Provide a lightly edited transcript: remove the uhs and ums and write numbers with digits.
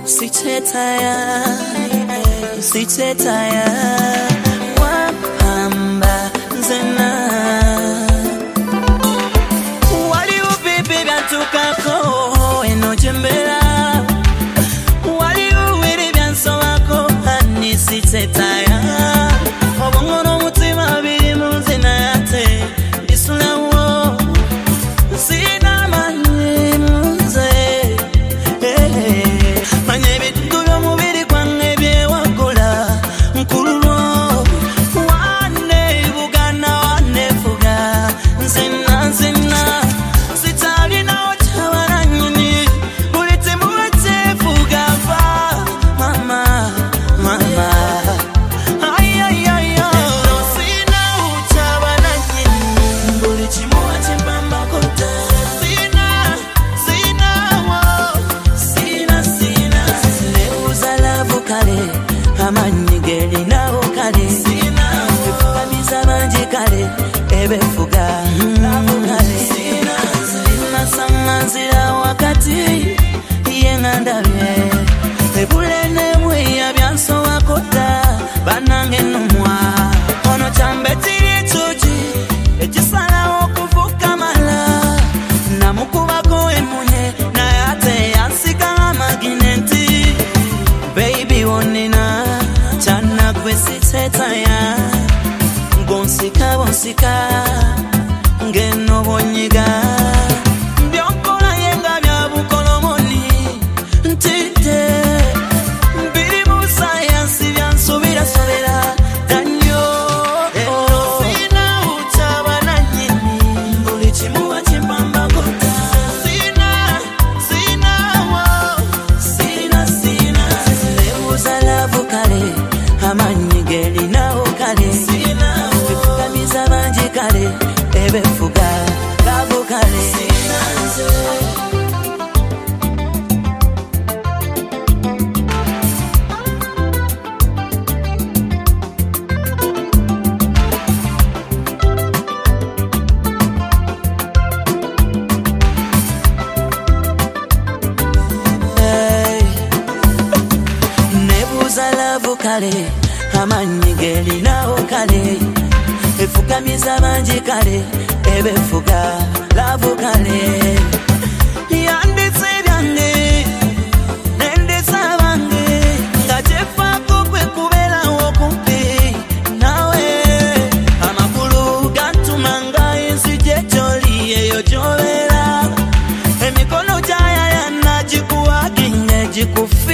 Sichetaya wapamba nzena wali upipi byantukako enojembera wali uwiri byansowako hani sichetaya obongono mutima biri mu nzena yate bisulawo sina mani munze manye bitulo mubiri kwange byewakola nkululwo wane bugana wane fuga nzina sitalina otabara nyini bulitimu wetefuga fa mama sina utabara nyini bulitimu wetembamba kota Leuza lavu kale amanyigeli nawo kale efukamisa banji kale ebefuga lavu kale nasanganzira wakati yengandabye ebulene mweya byansowa kota banange numwa ono chambetiri chuchi ekisalawo kuvuka mala namukubako emunye nayate yansika amaginenti baby wonina chana kwesithetaya bonsika ngeno bonyiga byonkola yenga byabukolomoni ntite biri mu science byansubira danyo sina utabana nyini buli kimu wakimpamba kota Leuza lavu kale amanyigeli nawo kale efukamisa banji kale ebefuga lavu kale Nebuza lavu kale amanyigeli nawo kale efukamisa banji kale ebefuga lavu kale yanditse byange nenditse bange ngajefako kwe kubera wokumpi nawe amakulu gantumanga ensije joli eyo jobera emikono jaya yanajikuwa kinye jikufi